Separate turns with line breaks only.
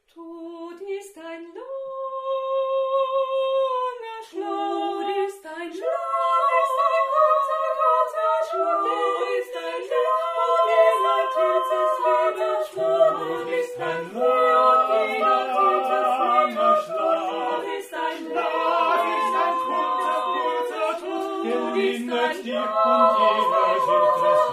Tod ist ein langer Schlaf. Tod ist ein Schlaf, ist ein kurzer Schlaf. Tod ist ein Schlaf, jeder tut es lieber Schlaf. Tod ist ein Schlaf, jeder tut es lieber Schlaf. Tod ist ein Schlaf, ist ein kurzer Tod. Tod ist ein Schlaf,
und jeder schickt es